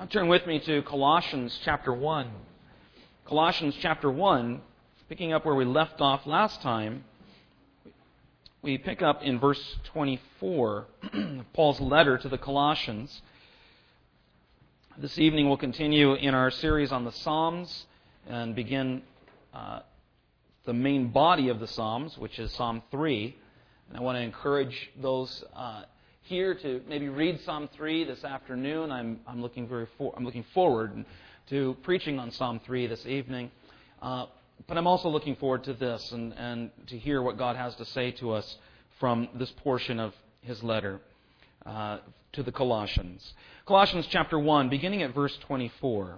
Turn with me to Colossians chapter 1. Colossians chapter 1, picking up where we left off last time, we pick up in verse 24 of Paul's letter to the Colossians. This evening we'll continue in our series on the Psalms and begin the main body of the Psalms, which is Psalm 3. And I want to encourage those here to maybe read Psalm 3 this afternoon. I'm looking forward to preaching on Psalm 3 this evening. But I'm also looking forward to this and to hear what God has to say to us from this portion of His letter to the Colossians. Colossians chapter 1, beginning at verse 24.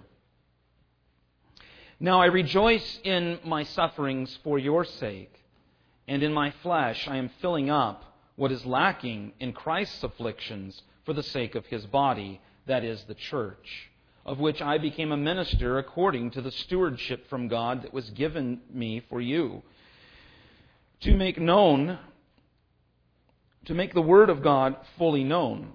Now I rejoice in my sufferings for your sake, and in my flesh I am filling up what is lacking in Christ's afflictions for the sake of His body, that is, the church, of which I became a minister according to the stewardship from God that was given me for you, to make the Word of God fully known,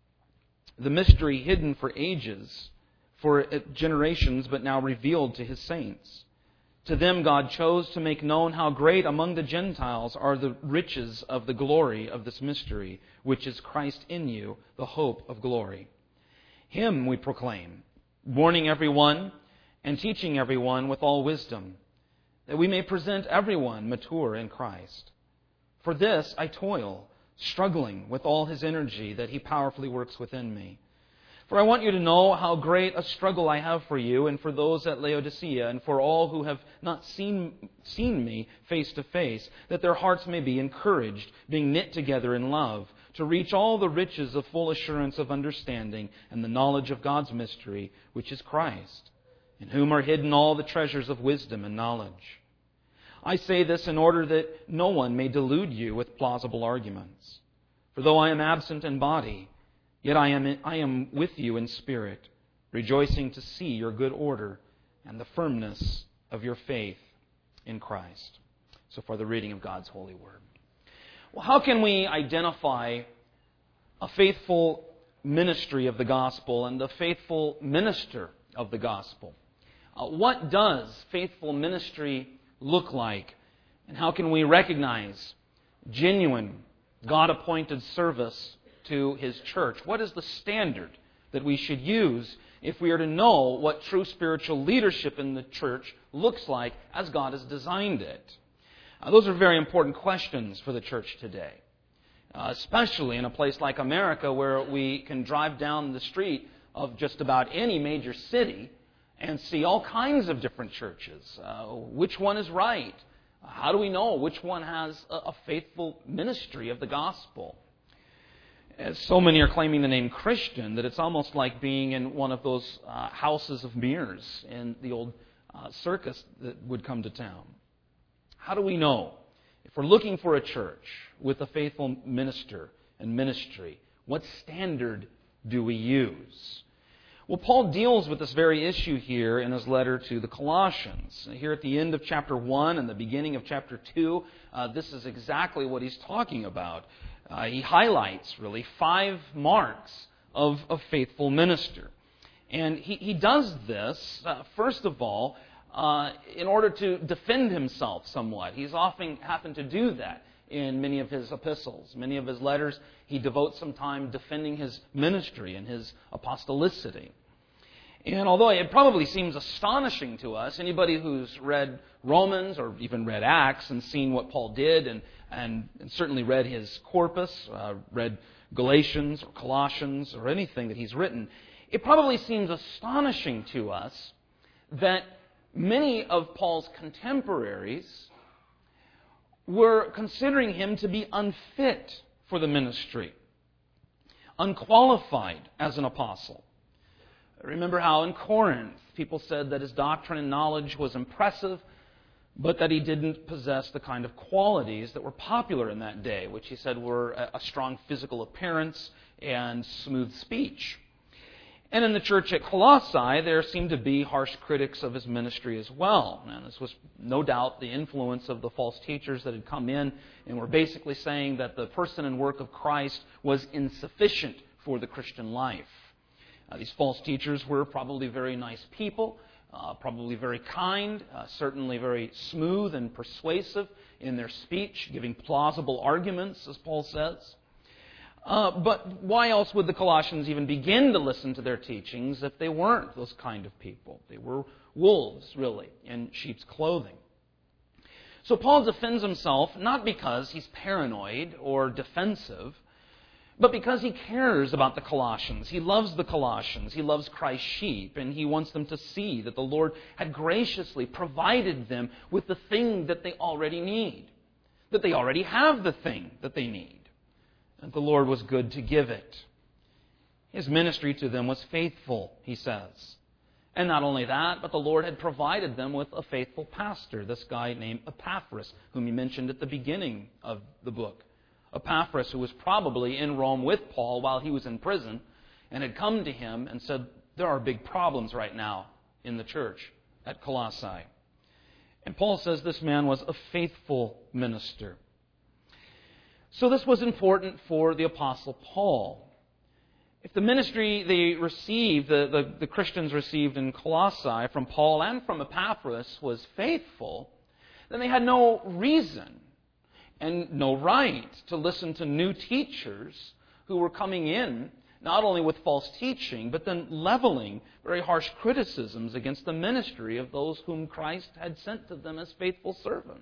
the mystery hidden for ages, for generations, but now revealed to His saints. To them God chose to make known how great among the Gentiles are the riches of the glory of this mystery, which is Christ in you, the hope of glory. Him we proclaim, warning everyone and teaching everyone with all wisdom, that we may present everyone mature in Christ. For this I toil, struggling with all His energy that He powerfully works within me. For I want you to know how great a struggle I have for you and for those at Laodicea and for all who have not seen me face to face, that their hearts may be encouraged, being knit together in love, to reach all the riches of full assurance of understanding and the knowledge of God's mystery, which is Christ, in whom are hidden all the treasures of wisdom and knowledge. I say this in order that no one may delude you with plausible arguments. For though I am absent in body, yet I am with you in spirit, rejoicing to see your good order and the firmness of your faith in Christ. So far, the reading of God's holy word. Well, how can we identify a faithful ministry of the gospel and the faithful minister of the gospel? What does faithful ministry look like? And how can we recognize genuine, God-appointed service to His church? What is the standard that we should use if we are to know what true spiritual leadership in the church looks like as God has designed it? Those are very important questions for the church today, especially in a place like America where we can drive down the street of just about any major city and see all kinds of different churches. Which one is right? How do we know which one has a faithful ministry of the gospel? As so many are claiming the name Christian that it's almost like being in one of those houses of mirrors in the old circus that would come to town. How do we know? If we're looking for a church with a faithful minister and ministry, what standard do we use? Well, Paul deals with this very issue here in his letter to the Colossians. Here at the end of chapter 1 and the beginning of chapter 2, this is exactly what he's talking about. He highlights, really, 5 marks of a faithful minister. And he does this, first of all, in order to defend himself somewhat. He's often happened to do that in many of his epistles. Many of his letters, he devotes some time defending his ministry and his apostolicity. And although it probably seems astonishing to us, anybody who's read Romans or even read Acts and seen what Paul did and certainly read his corpus, read Galatians or Colossians or anything that he's written, it probably seems astonishing to us that many of Paul's contemporaries were considering him to be unfit for the ministry, unqualified as an apostle. Remember how in Corinth people said that his doctrine and knowledge was impressive, but that he didn't possess the kind of qualities that were popular in that day, which he said were a strong physical appearance and smooth speech. And in the church at Colossae, there seemed to be harsh critics of his ministry as well. And this was no doubt the influence of the false teachers that had come in and were basically saying that the person and work of Christ was insufficient for the Christian life. These false teachers were probably very nice people, probably very kind, certainly very smooth and persuasive in their speech, giving plausible arguments, as Paul says. But why else would the Colossians even begin to listen to their teachings if they weren't those kind of people? They were wolves, really, in sheep's clothing. So Paul defends himself not because he's paranoid or defensive, but because he cares about the Colossians. He loves the Colossians. He loves Christ's sheep, and he wants them to see that the Lord had graciously provided them with the thing that they already need, that they already have the thing that they need, and the Lord was good to give it. His ministry to them was faithful, he says. And not only that, but the Lord had provided them with a faithful pastor, this guy named Epaphras, whom he mentioned at the beginning of the book. Epaphras, who was probably in Rome with Paul while he was in prison, and had come to him and said, there are big problems right now in the church at Colossae. And Paul says this man was a faithful minister. So this was important for the Apostle Paul. If the ministry they received, the Christians received in Colossae from Paul and from Epaphras was faithful, then they had no reason and no right to listen to new teachers who were coming in not only with false teaching, but then leveling very harsh criticisms against the ministry of those whom Christ had sent to them as faithful servants.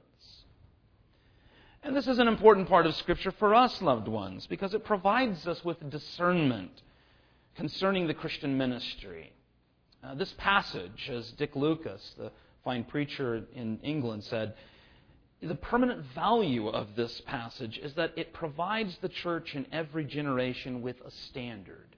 And this is an important part of Scripture for us, loved ones, because it provides us with discernment concerning the Christian ministry. This passage, as Dick Lucas, the fine preacher in England, said, the permanent value of this passage is that it provides the church in every generation with a standard,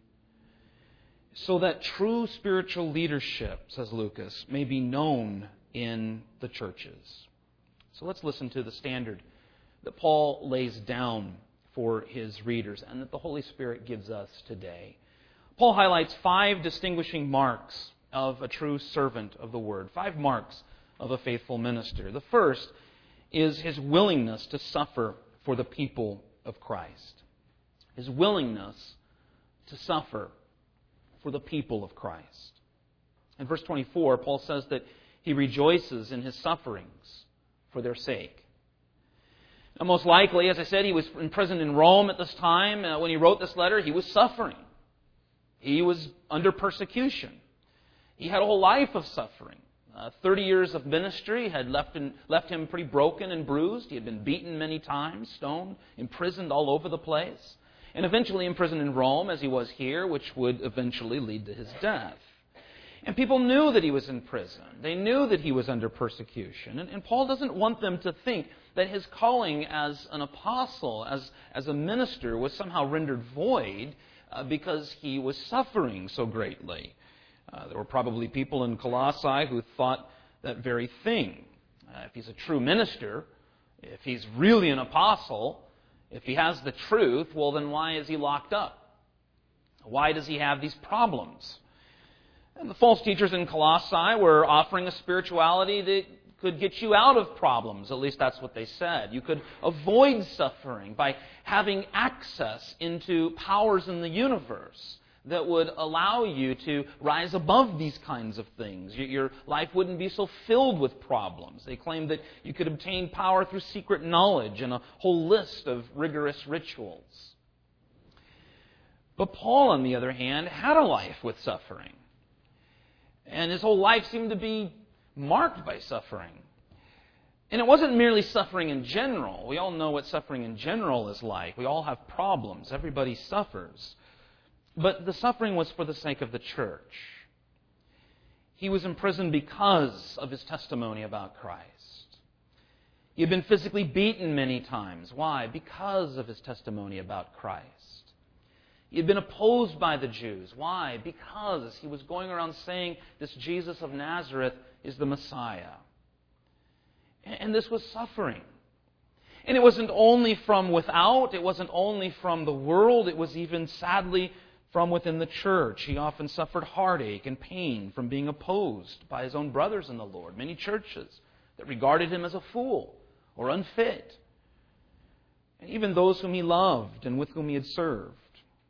so that true spiritual leadership, says Lucas, may be known in the churches. So let's listen to the standard that Paul lays down for his readers and that the Holy Spirit gives us today. Paul highlights 5 distinguishing marks of a true servant of the Word, 5 marks of a faithful minister. The first is his willingness to suffer for the people of Christ. His willingness to suffer for the people of Christ. In verse 24, Paul says that he rejoices in his sufferings for their sake. Now, most likely, as I said, he was imprisoned in Rome at this time. When he wrote this letter, he was suffering. He was under persecution. He had a whole life of suffering. 30 years of ministry had left him pretty broken and bruised. He had been beaten many times, stoned, imprisoned all over the place, and eventually imprisoned in Rome, as he was here, which would eventually lead to his death. And people knew that he was in prison. They knew that he was under persecution. And Paul doesn't want them to think that his calling as an apostle, as a minister, was somehow rendered void because he was suffering so greatly. There were probably people in Colossae who thought that very thing. If he's a true minister, if he's really an apostle, if he has the truth, well, then why is he locked up? Why does he have these problems? And the false teachers in Colossae were offering a spirituality that could get you out of problems. At least that's what they said. You could avoid suffering by having access into powers in the universe that would allow you to rise above these kinds of things. Your life wouldn't be so filled with problems. They claimed that you could obtain power through secret knowledge and a whole list of rigorous rituals. But Paul, on the other hand, had a life with suffering. And his whole life seemed to be marked by suffering. And it wasn't merely suffering in general. We all know what suffering in general is like. We all have problems. Everybody suffers. But the suffering was for the sake of the church. He was imprisoned because of his testimony about Christ. He had been physically beaten many times. Why? Because of his testimony about Christ. He had been opposed by the Jews. Why? Because he was going around saying this Jesus of Nazareth is the Messiah. And this was suffering. And it wasn't only from without, it wasn't only from the world, it was even sadly from within the church. He often suffered heartache and pain from being opposed by his own brothers in the Lord. Many churches that regarded him as a fool or unfit. And even those whom he loved and with whom he had served.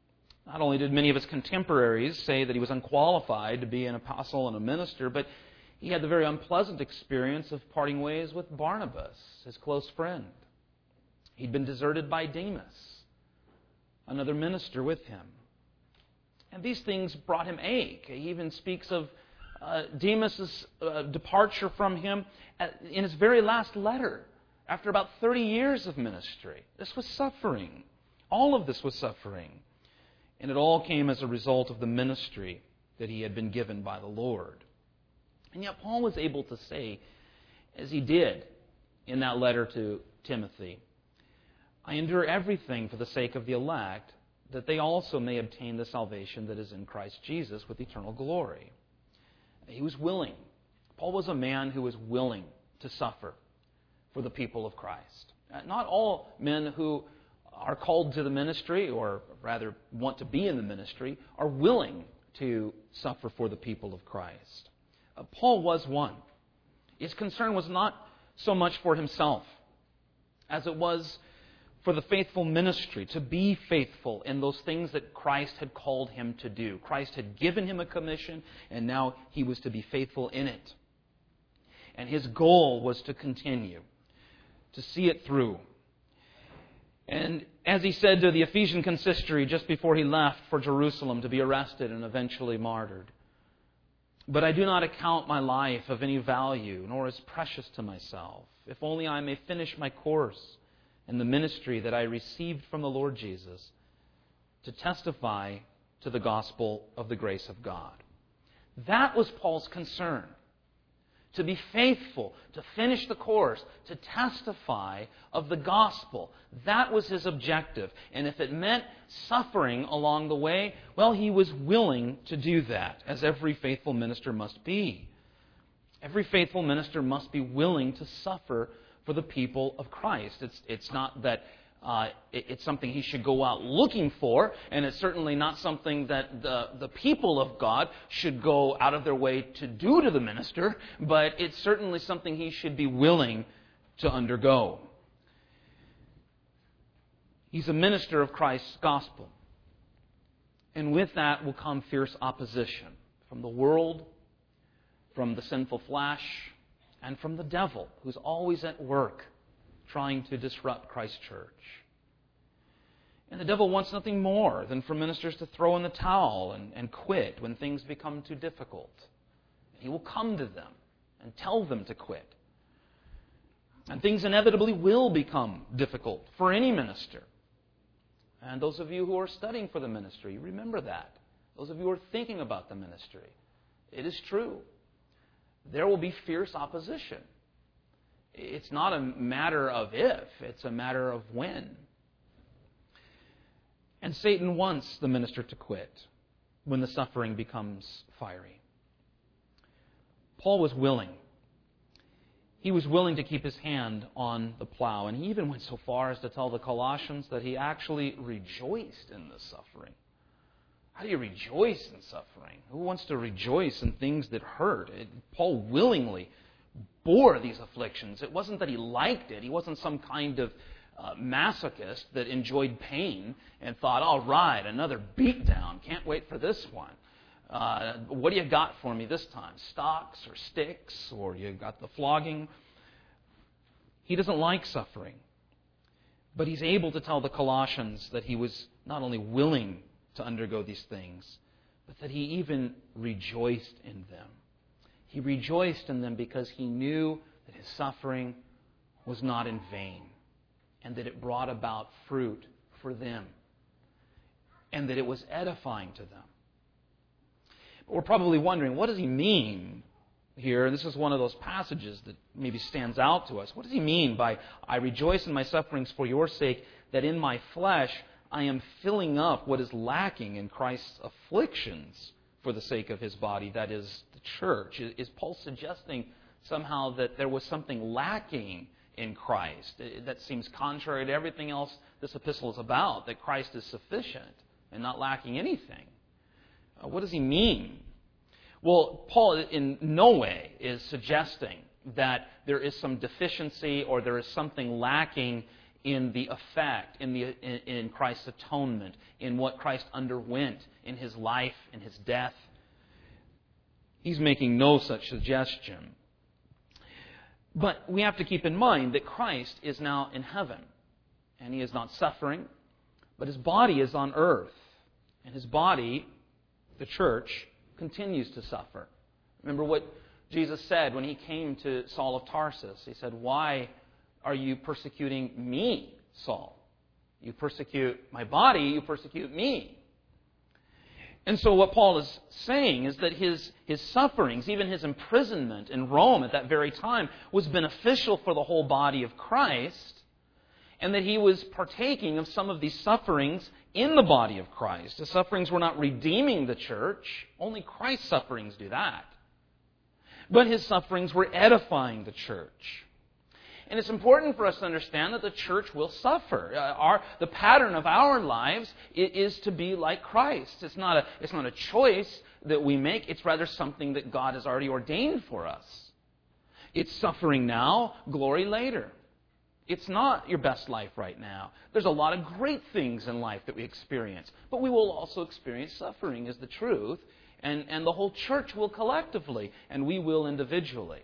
Not only did many of his contemporaries say that he was unqualified to be an apostle and a minister, but he had the very unpleasant experience of parting ways with Barnabas, his close friend. He'd been deserted by Demas, another minister with him. And these things brought him ache. He even speaks of Demas' departure from him in his very last letter, after about 30 years of ministry. This was suffering. All of this was suffering. And it all came as a result of the ministry that he had been given by the Lord. And yet Paul was able to say, as he did in that letter to Timothy, I endure everything for the sake of the elect, that they also may obtain the salvation that is in Christ Jesus with eternal glory. He was willing. Paul was a man who was willing to suffer for the people of Christ. Not all men who are called to the ministry, or rather want to be in the ministry, are willing to suffer for the people of Christ. Paul was one. His concern was not so much for himself as it was for the faithful ministry, to be faithful in those things that Christ had called him to do. Christ had given him a commission, and now he was to be faithful in it. And his goal was to continue, to see it through. And as he said to the Ephesian consistory just before he left for Jerusalem to be arrested and eventually martyred, but I do not account my life of any value, nor as precious to myself, if only I may finish my course in the ministry that I received from the Lord Jesus, to testify to the gospel of the grace of God. That was Paul's concern. To be faithful, to finish the course, to testify of the gospel. That was his objective. And if it meant suffering along the way, well, he was willing to do that, as every faithful minister must be. Every faithful minister must be willing to suffer for the people of Christ. It's not that it's something he should go out looking for, and it's certainly not something that the people of God should go out of their way to do to the minister, but it's certainly something he should be willing to undergo. He's a minister of Christ's gospel. And with that will come fierce opposition from the world, from the sinful flesh, and from the devil, who's always at work trying to disrupt Christ's church. And the devil wants nothing more than for ministers to throw in the towel and quit when things become too difficult. He will come to them and tell them to quit. And things inevitably will become difficult for any minister. And those of you who are studying for the ministry, remember that. Those of you who are thinking about the ministry, it is true. There will be fierce opposition. It's not a matter of if, it's a matter of when. And Satan wants the minister to quit when the suffering becomes fiery. Paul was willing. He was willing to keep his hand on the plow, and he even went so far as to tell the Colossians that he actually rejoiced in the suffering. How do you rejoice in suffering? Who wants to rejoice in things that hurt? Paul willingly bore these afflictions. It wasn't that he liked it. He wasn't some kind of masochist that enjoyed pain and thought, all right, another beatdown. Can't wait for this one. What do you got for me this time? Stocks or sticks? Or you got the flogging? He doesn't like suffering. But he's able to tell the Colossians that he was not only willing to undergo these things, but that he even rejoiced in them. He rejoiced in them because he knew that his suffering was not in vain, and that it brought about fruit for them, and that it was edifying to them. But we're probably wondering, what does he mean here? And this is one of those passages that maybe stands out to us. What does he mean by, I rejoice in my sufferings for your sake, that in my flesh I am filling up what is lacking in Christ's afflictions for the sake of his body, that is, the church? Is Paul suggesting somehow that there was something lacking in Christ? That seems contrary to everything else this epistle is about, that Christ is sufficient and not lacking anything. What does he mean? Well, Paul in no way is suggesting that there is some deficiency or there is something lacking in the effect, in Christ's atonement, in what Christ underwent in His life, in His death. He's making no such suggestion. But we have to keep in mind that Christ is now in heaven, and He is not suffering, but His body is on earth. And His body, the church, continues to suffer. Remember what Jesus said when He came to Saul of Tarsus. He said, "Why are you persecuting me, Saul? You persecute my body, you persecute me." And so what Paul is saying is that his sufferings, even his imprisonment in Rome at that very time, was beneficial for the whole body of Christ, and that he was partaking of some of these sufferings in the body of Christ. The sufferings were not redeeming the church. Only Christ's sufferings do that. But his sufferings were edifying the church. And it's important for us to understand that the church will suffer. The pattern of our lives is to be like Christ. It's not a choice that we make. It's rather something that God has already ordained for us. It's suffering now, glory later. It's not your best life right now. There's a lot of great things in life that we experience. But we will also experience suffering, is the truth. And the whole church will collectively, and we will individually.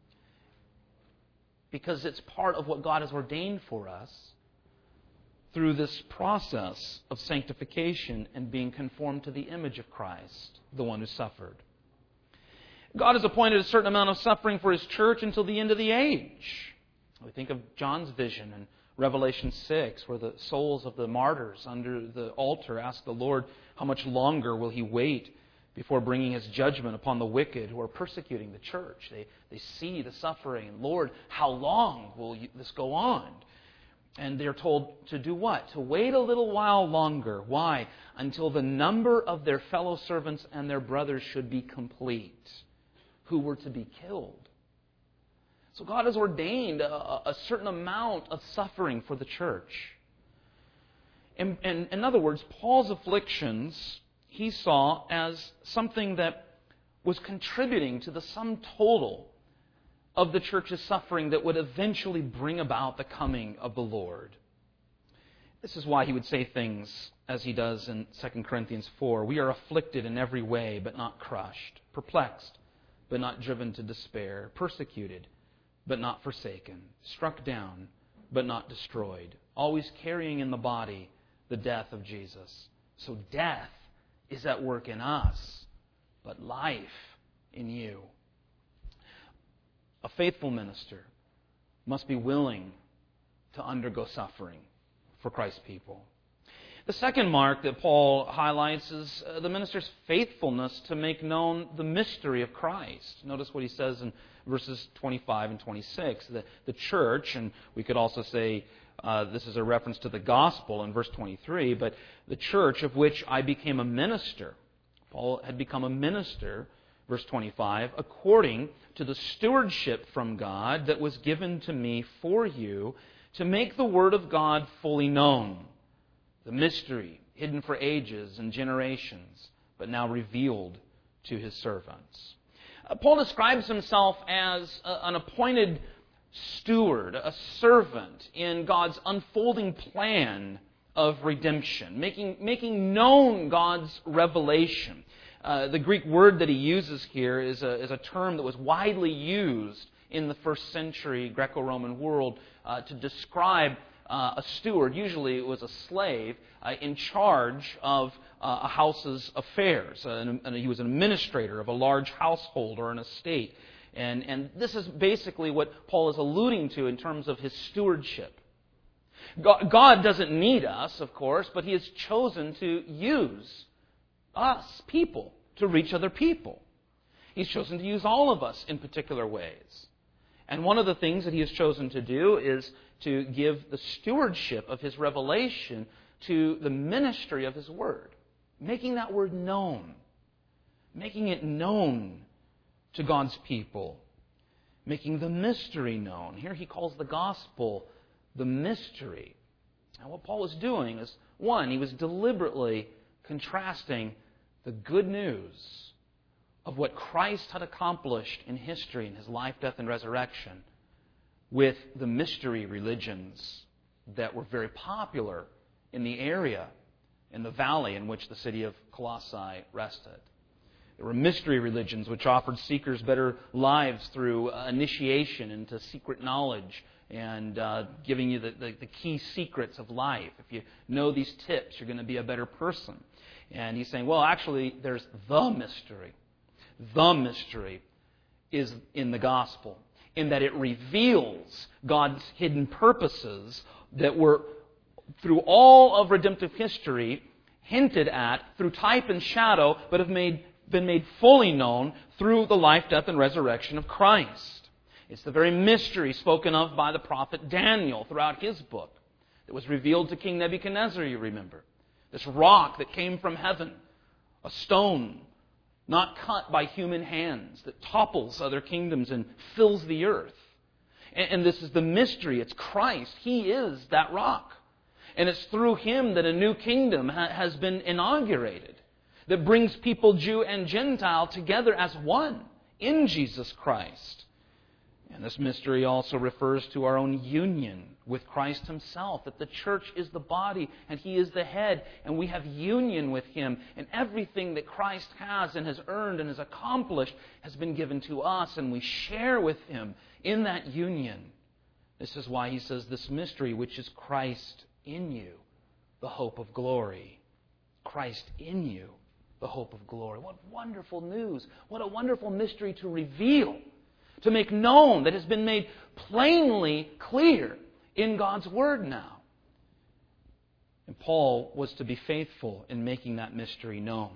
Because it's part of what God has ordained for us through this process of sanctification and being conformed to the image of Christ, the one who suffered. God has appointed a certain amount of suffering for His church until the end of the age. We think of John's vision in Revelation 6, where the souls of the martyrs under the altar ask the Lord, how much longer will He wait before bringing His judgment upon the wicked who are persecuting the church. They see the suffering. And Lord, how long will this go on? And they're told to do what? To wait a little while longer. Why? Until the number of their fellow servants and their brothers should be complete, who were to be killed. So God has ordained a certain amount of suffering for the church. And in other words, Paul's afflictions he saw as something that was contributing to the sum total of the church's suffering that would eventually bring about the coming of the Lord. This is why he would say things as he does in 2 Corinthians 4. We are afflicted in every way, but not crushed. Perplexed, but not driven to despair. Persecuted, but not forsaken. Struck down, but not destroyed. Always carrying in the body the death of Jesus. So death is at work in us, but life in you. A faithful minister must be willing to undergo suffering for Christ's people. The second mark that Paul highlights is the minister's faithfulness to make known the mystery of Christ. Notice what he says in verses 25 and 26. The church, and we could also say this is a reference to the gospel in verse 23, but the church of which I became a minister. Paul had become a minister, verse 25, according to the stewardship from God that was given to me for you to make the word of God fully known. The mystery hidden for ages and generations, but now revealed to His servants. Paul describes himself as an appointed steward, a servant in God's unfolding plan of redemption, making known God's revelation. The Greek word that he uses here is a term that was widely used in the first century Greco-Roman world to describe a steward. Usually it was a slave in charge of a house's affairs. And he was an administrator of a large household or an estate. And this is basically what Paul is alluding to in terms of his stewardship. God doesn't need us, of course, but He has chosen to use us, people, to reach other people. He's chosen to use all of us in particular ways. And one of the things that He has chosen to do is to give the stewardship of His revelation to the ministry of His Word. Making that Word known. Making it known to God's people. Making the mystery known. Here he calls the gospel the mystery. And what Paul was doing is, one, he was deliberately contrasting the good news of what Christ had accomplished in history in His life, death, and resurrection with the mystery religions that were very popular in the area, in the valley in which the city of Colossae rested. There were mystery religions which offered seekers better lives through initiation into secret knowledge and giving you the key secrets of life. If you know these tips, you're going to be a better person. And he's saying, well, actually, there's the mystery. The mystery is in the gospel, in that it reveals God's hidden purposes that were, through all of redemptive history, hinted at through type and shadow, but have been made fully known through the life, death, and resurrection of Christ. It's the very mystery spoken of by the prophet Daniel throughout his book that was revealed to King Nebuchadnezzar, you remember. This rock that came from heaven, a stone not cut by human hands that topples other kingdoms and fills the earth. And this is the mystery. It's Christ. He is that rock. And it's through Him that a new kingdom has been inaugurated that brings people, Jew and Gentile, together as one in Jesus Christ. And this mystery also refers to our own union with Christ Himself, that the church is the body and He is the head, and we have union with Him. And everything that Christ has and has earned and has accomplished has been given to us, and we share with Him in that union. This is why He says this mystery, which is Christ in you, the hope of glory. Christ in you, the hope of glory. What wonderful news. What a wonderful mystery to reveal, to make known, that has been made plainly clear in God's Word now. And Paul was to be faithful in making that mystery known.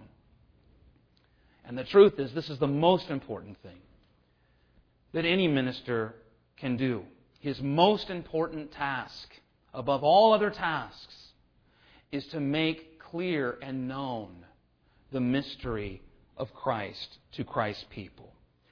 And the truth is, this is the most important thing that any minister can do. His most important task, above all other tasks, is to make clear and known the mystery of Christ to Christ's people.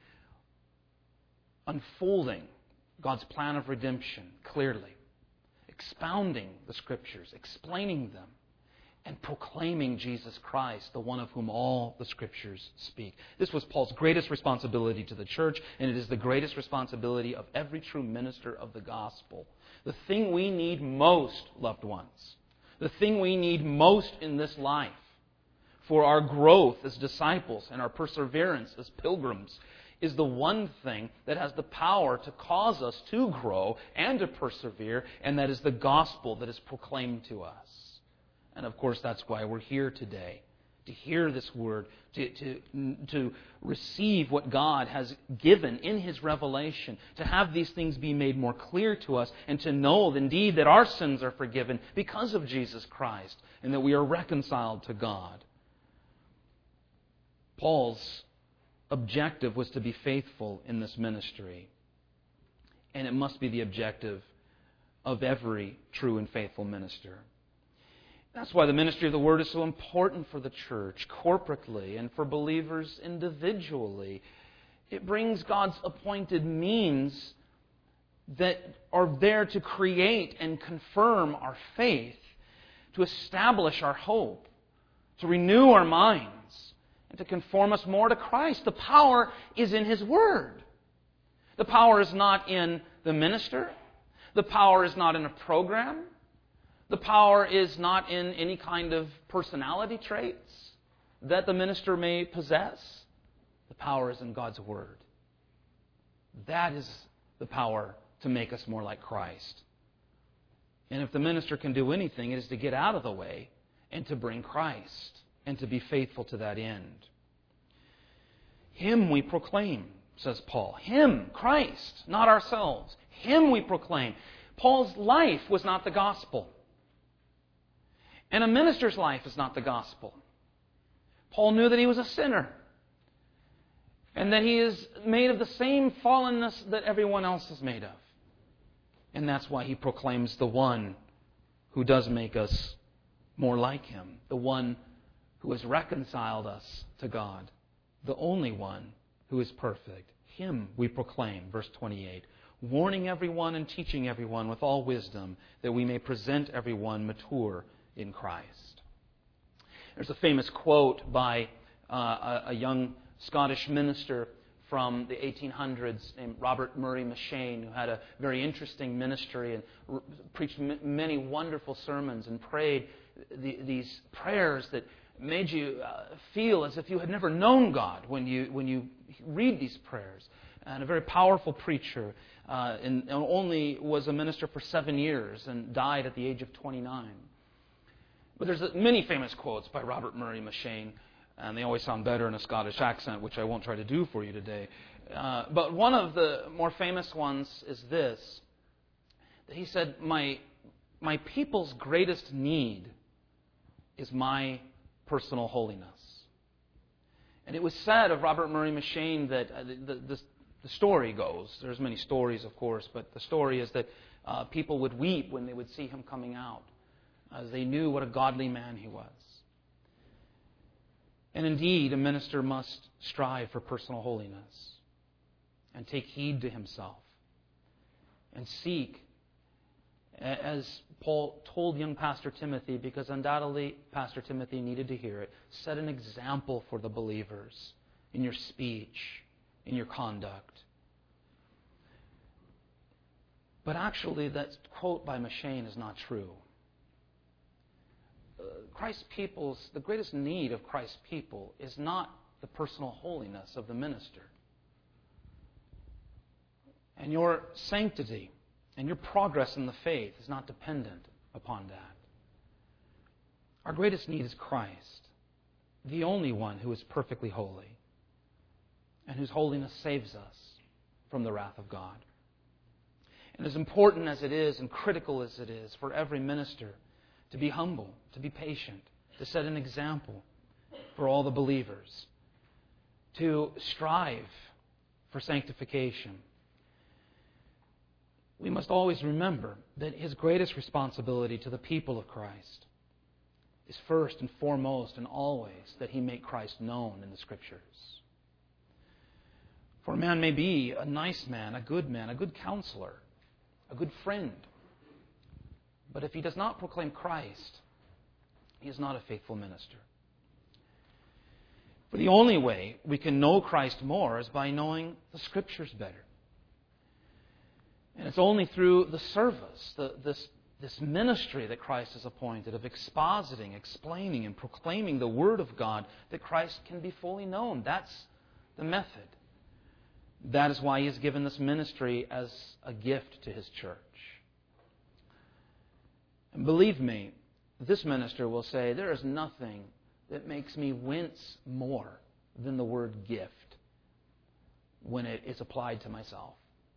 Unfolding God's plan of redemption clearly, expounding the Scriptures, explaining them, and proclaiming Jesus Christ, the one of whom all the Scriptures speak. This was Paul's greatest responsibility to the church, and it is the greatest responsibility of every true minister of the gospel. The thing we need most, loved ones, the thing we need most in this life for our growth as disciples and our perseverance as pilgrims is the one thing that has the power to cause us to grow and to persevere, and that is the gospel that is proclaimed to us. And of course, that's why we're here today, to hear this word, to receive what God has given in His revelation, to have these things be made more clear to us, and to know indeed that our sins are forgiven because of Jesus Christ, and that we are reconciled to God. Paul's objective was to be faithful in this ministry. And it must be the objective of every true and faithful minister. That's why the ministry of the Word is so important for the church, corporately, and for believers individually. It brings God's appointed means that are there to create and confirm our faith, to establish our hope, to renew our minds, and to conform us more to Christ. The power is in His Word. The power is not in the minister. The power is not in a program. The power is not in any kind of personality traits that the minister may possess. The power is in God's Word. That is the power to make us more like Christ. And if the minister can do anything, it is to get out of the way and to bring Christ, and to be faithful to that end. Him we proclaim, says Paul. Him, Christ, not ourselves. Him we proclaim. Paul's life was not the gospel. And a minister's life is not the gospel. Paul knew that he was a sinner, and that he is made of the same fallenness that everyone else is made of. And that's why he proclaims the one who does make us more like Him, the one who has reconciled us to God, the only one who is perfect. Him we proclaim, verse 28, warning everyone and teaching everyone with all wisdom, that we may present everyone mature in Christ. There's a famous quote by a young Scottish minister from the 1800s named Robert Murray M'Cheyne, who had a very interesting ministry and preached many wonderful sermons and prayed these prayers that made you feel as if you had never known God when you read these prayers. And a very powerful preacher, and only was a minister for 7 years and died at the age of 29. But there's many famous quotes by Robert Murray M'Cheyne, and they always sound better in a Scottish accent, which I won't try to do for you today. But one of the more famous ones is this, that he said, my people's greatest need is my personal holiness. And it was said of Robert Murray M'Cheyne that the story goes, there's many stories of course, but the story is that people would weep when they would see him coming out, as they knew what a godly man he was. And indeed, a minister must strive for personal holiness and take heed to himself and seek, as Paul told young Pastor Timothy, because undoubtedly Pastor Timothy needed to hear it, set an example for the believers in your speech, in your conduct. But actually, that quote by M'Cheyne is not true. The greatest need of Christ's people is not the personal holiness of the minister. And your sanctity and your progress in the faith is not dependent upon that. Our greatest need is Christ, the only one who is perfectly holy and whose holiness saves us from the wrath of God. And as important as it is and critical as it is for every minister to be humble, to be patient, to set an example for all the believers, to strive for sanctification, we must always remember that his greatest responsibility to the people of Christ is first and foremost and always that he make Christ known in the Scriptures. For a man may be a nice man, a good counselor, a good friend, but if he does not proclaim Christ, he is not a faithful minister. For the only way we can know Christ more is by knowing the Scriptures better. And it's only through the service, this ministry that Christ has appointed of expositing, explaining, and proclaiming the Word of God that Christ can be fully known. That's the method. That is why He has given this ministry as a gift to His church. And believe me, this minister will say, there is nothing that makes me wince more than the word gift when it is applied to myself.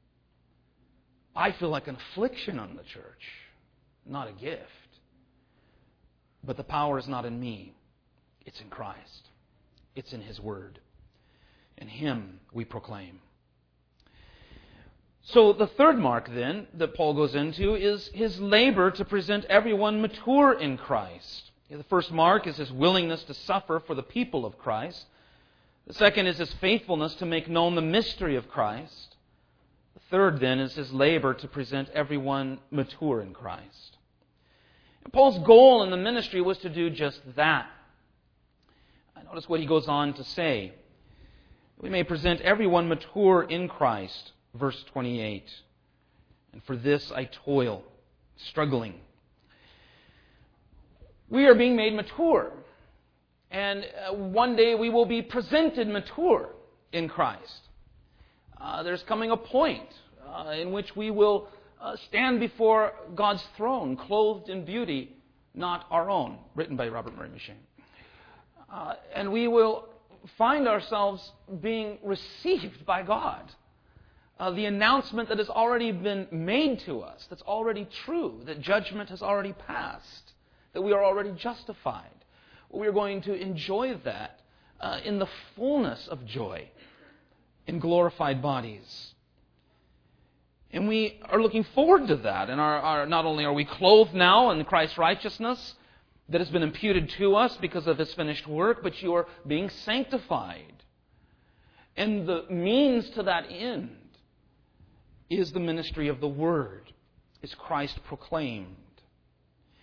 I feel like an affliction on the church, not a gift. But the power is not in me. It's in Christ. It's in His Word. And Him we proclaim. So the third mark then that Paul goes into is his labor to present everyone mature in Christ. The first mark is his willingness to suffer for the people of Christ. The second is his faithfulness to make known the mystery of Christ. The third then is his labor to present everyone mature in Christ. And Paul's goal in the ministry was to do just that. Notice what he goes on to say. We may present everyone mature in Christ. Verse 28. And for this I toil, struggling. We are being made mature. And one day we will be presented mature in Christ. There's coming a point in which we will stand before God's throne, clothed in beauty, not our own, written by Robert Murray M'Cheyne. And we will find ourselves being received by God. The announcement that has already been made to us, that's already true, that judgment has already passed, that we are already justified. We are going to enjoy that in the fullness of joy, in glorified bodies. And we are looking forward to that. And not only are we clothed now in Christ's righteousness that has been imputed to us because of His finished work, but you are being sanctified. And the means to that end is the ministry of the Word, is Christ proclaimed.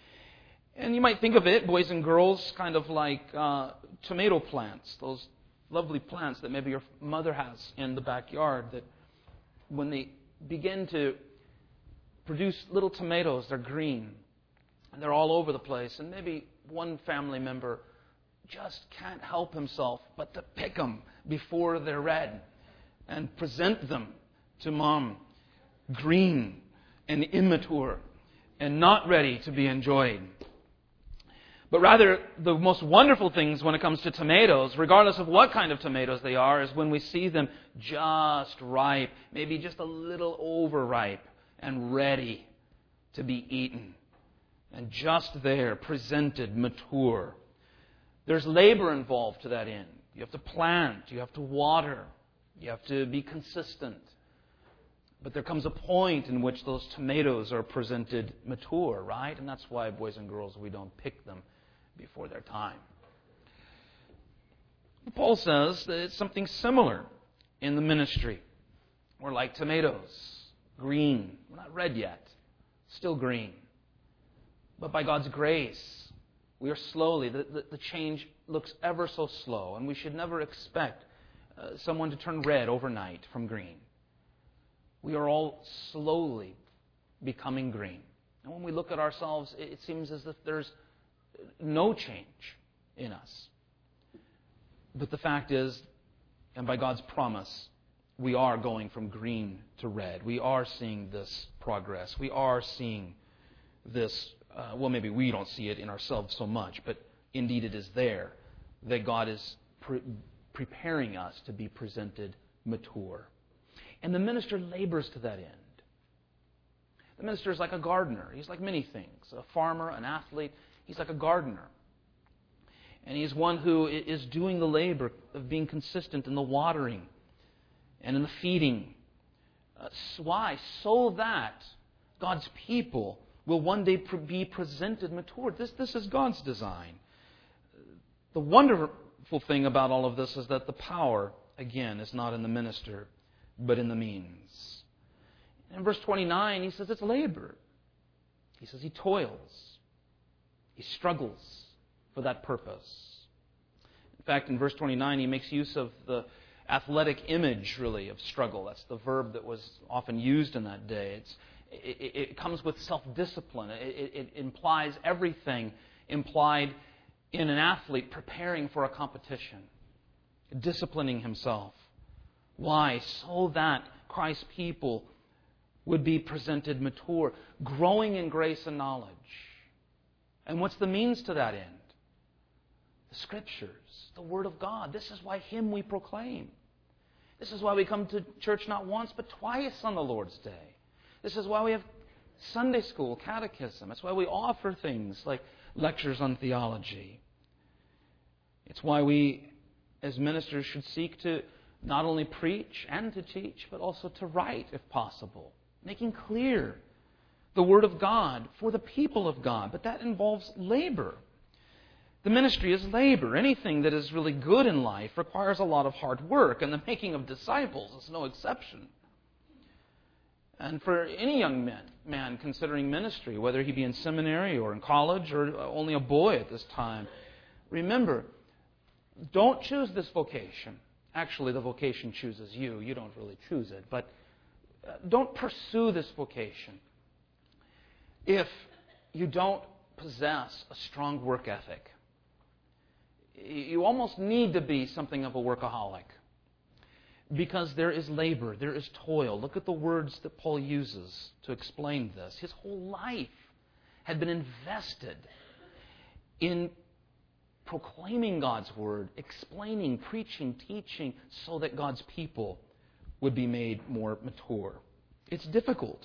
And you might think of it, boys and girls, kind of like tomato plants, those lovely plants that maybe your mother has in the backyard that when they begin to produce little tomatoes, they're green and they're all over the place. And maybe one family member just can't help himself but to pick them before they're red and present them to Mom green and immature and not ready to be enjoyed. But rather, the most wonderful things when it comes to tomatoes, regardless of what kind of tomatoes they are, is when we see them just ripe, maybe just a little overripe and ready to be eaten. And just there, presented, mature. There's labor involved to that end. You have to plant, you have to water, you have to be consistent. But there comes a point in which those tomatoes are presented mature, right? And that's why, boys and girls, we don't pick them before their time. Paul says that it's something similar in the ministry. We're like tomatoes, green. We're not red yet, still green. But by God's grace, we are slowly, the change looks ever so slow, and we should never expect someone to turn red overnight from green. We are all slowly becoming green. And when we look at ourselves, it seems as if there's no change in us. But the fact is, and by God's promise, we are going from green to red. We are seeing this progress. We are seeing this, well, maybe we don't see it in ourselves so much, but indeed it is there, that God is preparing us to be presented mature. And the minister labors to that end. The minister is like a gardener. He's like many things. A farmer, an athlete. He's like a gardener. And he's one who is doing the labor of being consistent in the watering and in the feeding. Why? So that God's people will one day be presented mature. This is God's design. The wonderful thing about all of this is that the power, again, is not in the minister, but in the means. In verse 29, he says it's labor. He says he toils. He struggles for that purpose. In fact, in verse 29, he makes use of the athletic image, really, of struggle. That's the verb that was often used in that day. It comes with self-discipline. It implies everything implied in an athlete preparing for a competition, disciplining himself. Why? So that Christ's people would be presented mature, growing in grace and knowledge. And what's the means to that end? The Scriptures, the Word of God. This is why Him we proclaim. This is why we come to church not once but twice on the Lord's Day. This is why we have Sunday school, catechism. It's why we offer things like lectures on theology. It's why we, as ministers, should seek to not only preach and to teach, but also to write, if possible, making clear the Word of God for the people of God. But that involves labor. The ministry is labor. Anything that is really good in life requires a lot of hard work, and the making of disciples is no exception. And for any young man considering ministry, whether he be in seminary or in college or only a boy at this time, remember, don't choose this vocation. Actually, the vocation chooses you. You don't really choose it. But don't pursue this vocation if you don't possess a strong work ethic. You almost need to be something of a workaholic, because there is labor, there is toil. Look at the words that Paul uses to explain this. His whole life had been invested in proclaiming God's Word, explaining, preaching, teaching, so that God's people would be made more mature. It's difficult.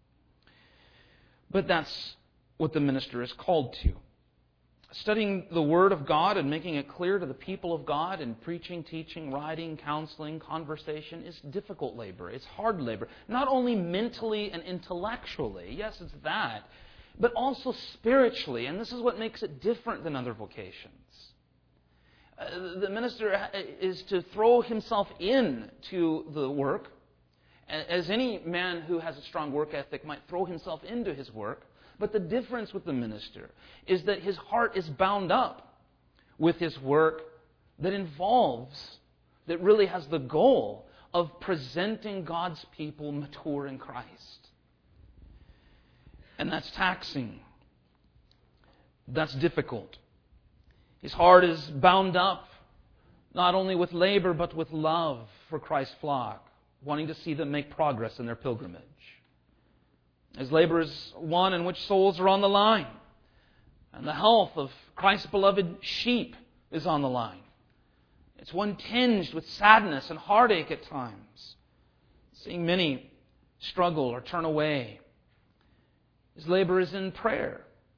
But that's what the minister is called to. Studying the Word of God and making it clear to the people of God and preaching, teaching, writing, counseling, conversation is difficult labor. It's hard labor. Not only mentally and intellectually, yes, it's that, but also spiritually. And this is what makes it different than other vocations. The minister is to throw himself into the work, as any man who has a strong work ethic might throw himself into his work. But the difference with the minister is that his heart is bound up with his work that involves that really has the goal of presenting God's people mature in Christ. And that's taxing. That's difficult. His heart is bound up not only with labor but with love for Christ's flock, wanting to see them make progress in their pilgrimage. His labor is one in which souls are on the line, and the health of Christ's beloved sheep is on the line. It's one tinged with sadness and heartache at times, seeing many struggle or turn away. His labor is in prayer.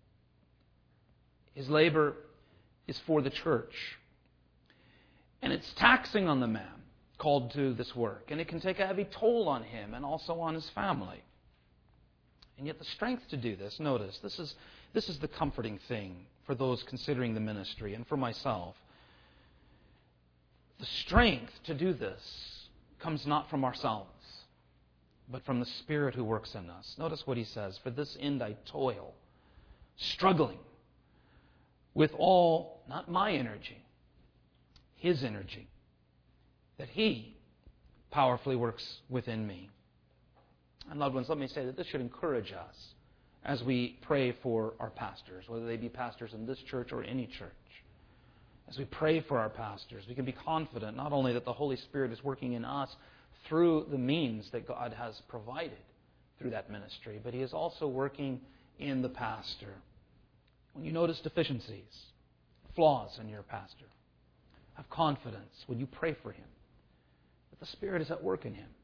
His labor is for the church. And it's taxing on the man called to this work. And it can take a heavy toll on him and also on his family. And yet the strength to do this, notice, this is the comforting thing for those considering the ministry and for myself. The strength to do this comes not from ourselves, but from the Spirit who works in us. Notice what he says, "For this end I toil, struggling with all, not my energy, His energy, that He powerfully works within me." And loved ones, let me say that this should encourage us as we pray for our pastors, whether they be pastors in this church or any church. As we pray for our pastors, we can be confident not only that the Holy Spirit is working in us through the means that God has provided through that ministry, but He is also working in the pastor. When you notice deficiencies, flaws in your pastor, have confidence when you pray for him that the Spirit is at work in him.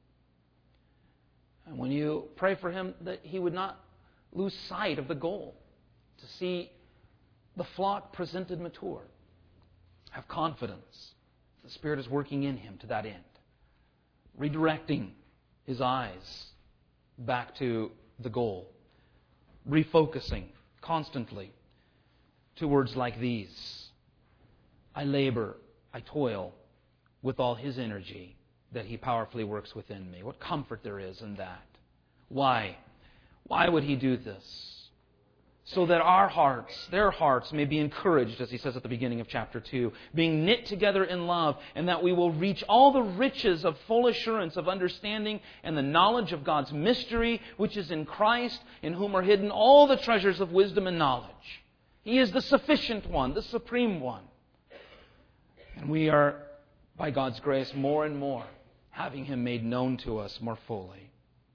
And when you pray for him, that he would not lose sight of the goal, to see the flock presented mature. Have confidence. The Spirit is working in him to that end, redirecting his eyes back to the goal, refocusing constantly to words like these: I labor, I toil with all His energy that He powerfully works within me. What comfort there is in that. Why? Why would He do this? So that our hearts, their hearts, may be encouraged, as he says at the beginning of chapter 2, being knit together in love, and that we will reach all the riches of full assurance of understanding and the knowledge of God's mystery, which is in Christ, in whom are hidden all the treasures of wisdom and knowledge. He is the sufficient one, the supreme one. And we are, by God's grace, more and more having Him made known to us more fully.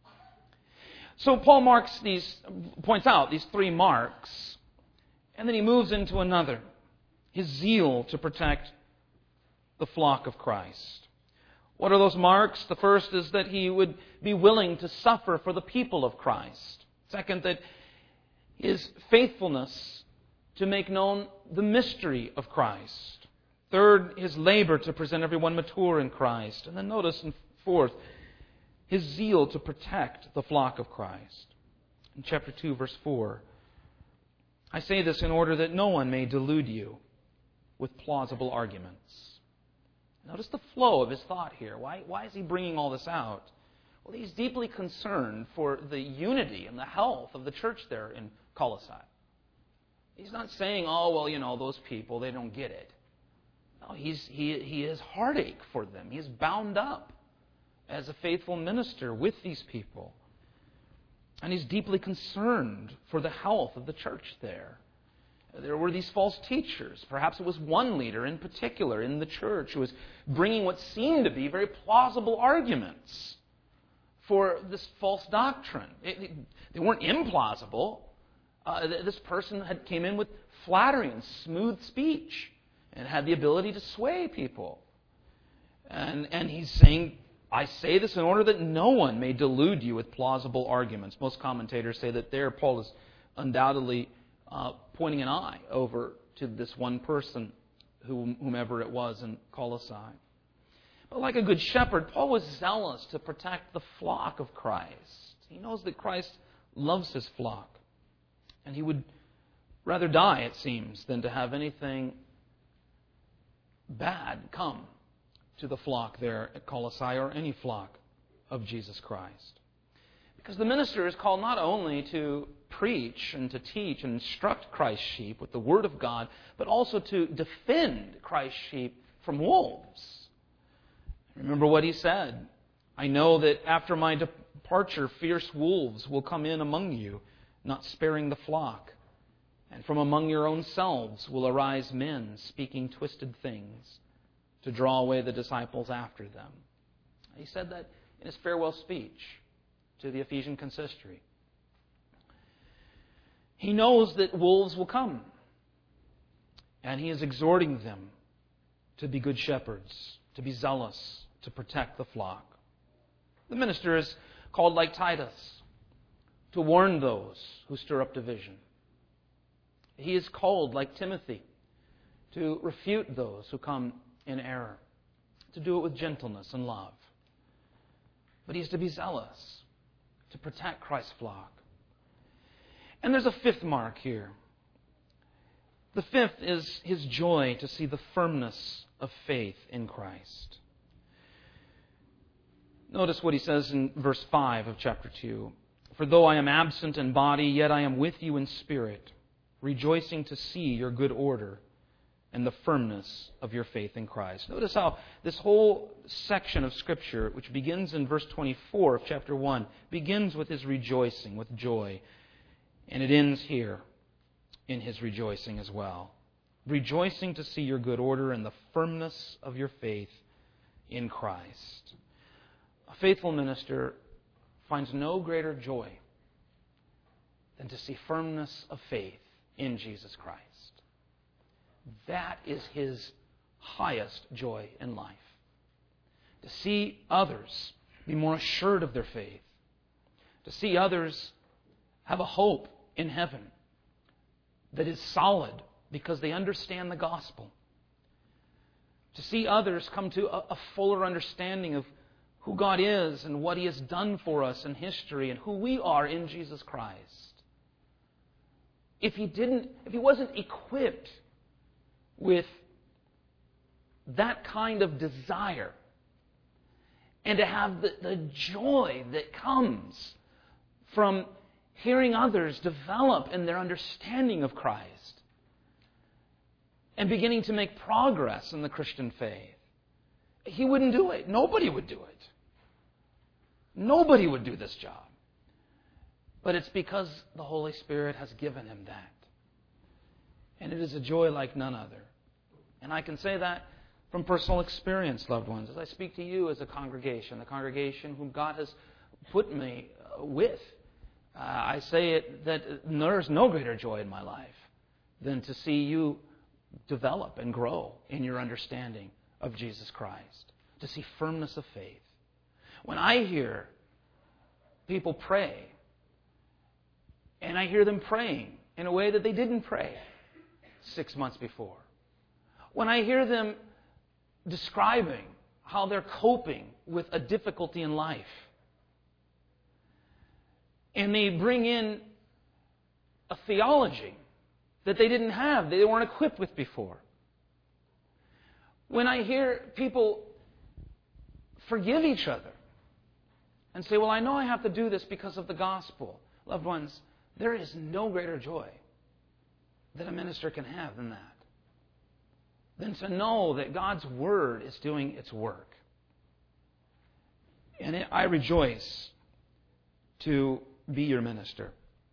So Paul points out these three marks, and then he moves into another: his zeal to protect the flock of Christ. What are those marks? The first is that he would be willing to suffer for the people of Christ. Second, that his faithfulness to make known the mystery of Christ. Third, his labor to present everyone mature in Christ. And then notice, in fourth, his zeal to protect the flock of Christ. In chapter 2, verse 4, I say this in order that no one may delude you with plausible arguments. Notice the flow of his thought here. Why is he bringing all this out? Well, he's deeply concerned for the unity and the health of the church there in Colossae. He's not saying, those people, they don't get it. No, he has heartache for them. He's bound up as a faithful minister with these people. And he's deeply concerned for the health of the church there. There were these false teachers. Perhaps it was one leader in particular in the church who was bringing what seemed to be very plausible arguments for this false doctrine. They weren't implausible. This person came in with flattery and smooth speech and had the ability to sway people. And he's saying, I say this in order that no one may delude you with plausible arguments. Most commentators say that there Paul is undoubtedly pointing an eye over to this one person, whomever it was in Colossae. But like a good shepherd, Paul was zealous to protect the flock of Christ. He knows that Christ loves His flock. And he would rather die, it seems, than to have anything bad come to the flock there at Colossae, or any flock of Jesus Christ. Because the minister is called not only to preach and to teach and instruct Christ's sheep with the Word of God, but also to defend Christ's sheep from wolves. Remember what he said. I know that after my departure, fierce wolves will come in among you, not sparing the flock. And from among your own selves will arise men speaking twisted things to draw away the disciples after them. He said that in his farewell speech to the Ephesian consistory. He knows that wolves will come. And he is exhorting them to be good shepherds, to be zealous, to protect the flock. The minister is called like Titus, to warn those who stir up division. He is called like Timothy, to refute those who come in error, to do it with gentleness and love. But he is to be zealous, to protect Christ's flock. And there's a fifth mark here. The fifth is his joy to see the firmness of faith in Christ. Notice what he says in verse 5 of chapter 2. For though I am absent in body, yet I am with you in spirit, rejoicing to see your good order and the firmness of your faith in Christ. Notice how this whole section of Scripture, which begins in verse 24 of chapter 1, begins with his rejoicing, with joy. And it ends here in his rejoicing as well. Rejoicing to see your good order and the firmness of your faith in Christ. A faithful minister finds no greater joy than to see firmness of faith in Jesus Christ. That is his highest joy in life. To see others be more assured of their faith. To see others have a hope in heaven that is solid because they understand the gospel. To see others come to a fuller understanding of who God is and what He has done for us in history and who we are in Jesus Christ. If he wasn't equipped with that kind of desire and to have the joy that comes from hearing others develop in their understanding of Christ and beginning to make progress in the Christian faith, he wouldn't do it. Nobody would do it. Nobody would do this job. But it's because the Holy Spirit has given him that. And it is a joy like none other. And I can say that from personal experience, loved ones, as I speak to you as a congregation, the congregation whom God has put me with. I say it that there's no greater joy in my life than to see you develop and grow in your understanding of Jesus Christ, to see firmness of faith. When I hear people pray, and I hear them praying in a way that they didn't pray 6 months before, when I hear them describing how they're coping with a difficulty in life, and they bring in a theology that they didn't have, they weren't equipped with before. When I hear people forgive each other and say, well, I know I have to do this because of the gospel. Loved ones, there is no greater joy that a minister can have than that. Than to know that God's Word is doing its work. And I rejoice to be your minister.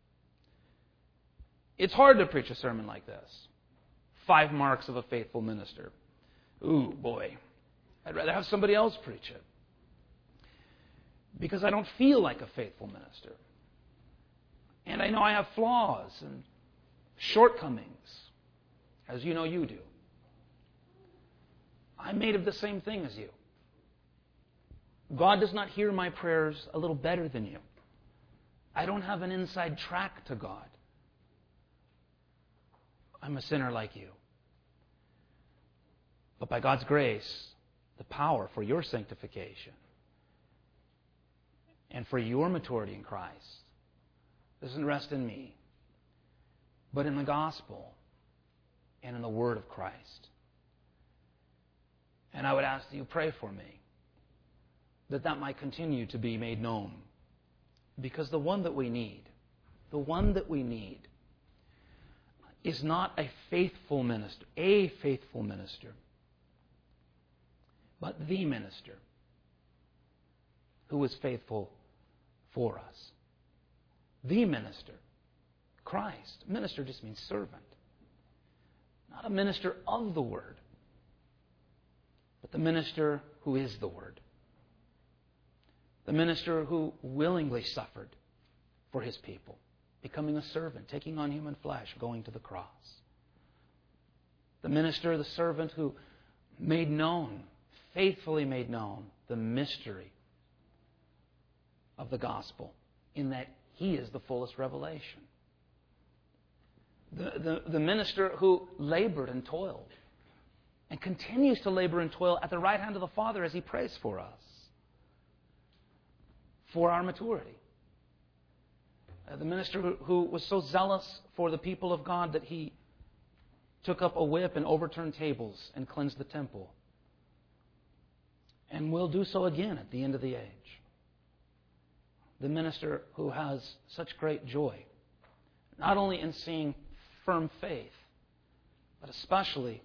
It's hard to preach a sermon like this. 5 marks of a faithful minister. Ooh, boy. I'd rather have somebody else preach it. Because I don't feel like a faithful minister. And I know I have flaws and shortcomings, as you know you do. I'm made of the same thing as you. God does not hear my prayers a little better than you. I don't have an inside track to God. I'm a sinner like you. But by God's grace, the power for your sanctification and for your maturity in Christ doesn't rest in me, but in the gospel and in the Word of Christ. And I would ask that you pray for me, that might continue to be made known. Because the one that we need is not a faithful minister, but the minister who was faithful for us. The minister, Christ. Minister just means servant. Not a minister of the Word, but the minister who is the Word. The minister who willingly suffered for His people, becoming a servant, taking on human flesh, going to the cross. The minister, the servant who made known, faithfully made known, the mystery of the gospel, in that He is the fullest revelation. The minister who labored and toiled and continues to labor and toil at the right hand of the Father as He prays for us, for our maturity. The minister who was so zealous for the people of God that he took up a whip and overturned tables and cleansed the temple, and will do so again at the end of the age. The minister who has such great joy, not only in seeing firm faith, but especially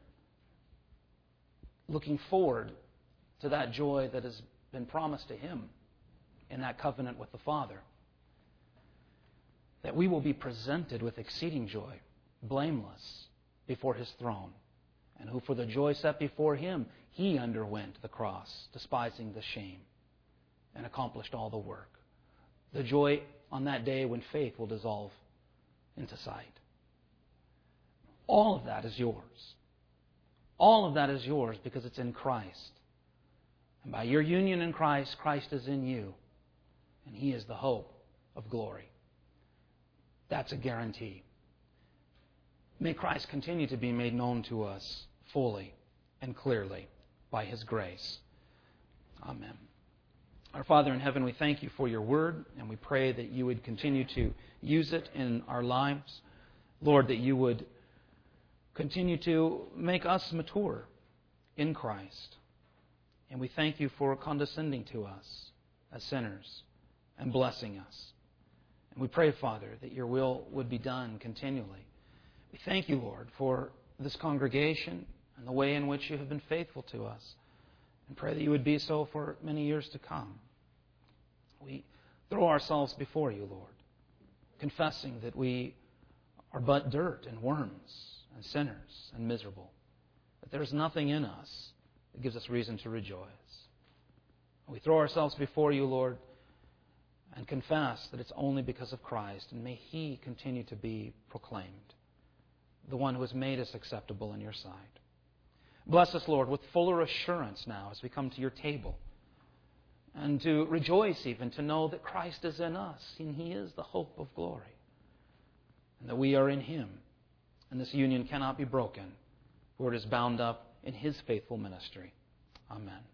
looking forward to that joy that has been promised to him in that covenant with the Father, that we will be presented with exceeding joy, blameless before His throne, and who for the joy set before Him, He underwent the cross, despising the shame, and accomplished all the work. The joy on that day when faith will dissolve into sight. All of that is yours. All of that is yours because it's in Christ. And by your union in Christ, Christ is in you, and He is the hope of glory. That's a guarantee. May Christ continue to be made known to us fully and clearly by His grace. Amen. Our Father in heaven, we thank You for Your Word, and we pray that You would continue to use it in our lives. Lord, that You would continue to make us mature in Christ. And we thank You for condescending to us as sinners and blessing us. And we pray, Father, that Your will would be done continually. We thank You, Lord, for this congregation and the way in which You have been faithful to us, and pray that You would be so for many years to come. We throw ourselves before You, Lord, confessing that we are but dirt and worms and sinners and miserable, that there is nothing in us that gives us reason to rejoice. We throw ourselves before You, Lord, and confess that it's only because of Christ, and may He continue to be proclaimed, the one who has made us acceptable in Your sight. Bless us, Lord, with fuller assurance now as we come to Your table, and to rejoice even to know that Christ is in us, and He is the hope of glory, and that we are in Him, and this union cannot be broken, for it is bound up in His faithful ministry. Amen.